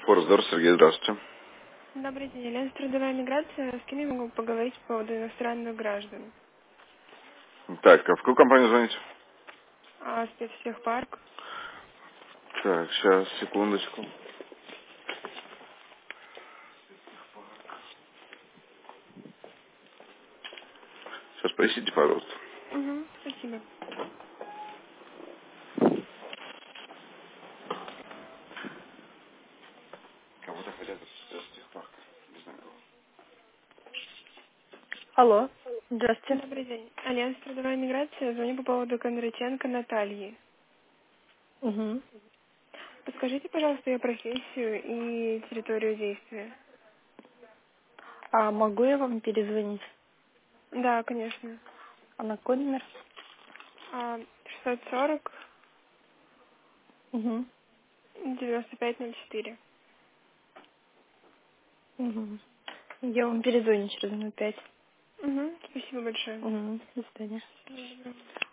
Форсдор, Сергей, здравствуйте. Добрый день, Альянс Трудовая миграция. С кем я могу поговорить по поводу иностранных граждан? Так, а в какую компанию звоните? Спецтехпарк. Так, сейчас, секундочку. Сейчас поищите, пожалуйста. Угу, спасибо. Кого-то хотят из техпарка. Не знаю кого. Алло, здравствуйте. Добрый день. Альянс Трудовая миграция. Звоню по поводу Кондратенко Натальи. Угу. Подскажите, пожалуйста, ее профессию и территорию действия. А могу я вам перезвонить? Да, конечно. А на какой номер? 640 Угу. 9504. Угу. Я вам перезвоню через минут 5. Угу, спасибо большое. Угу. До свидания. Всего доброго.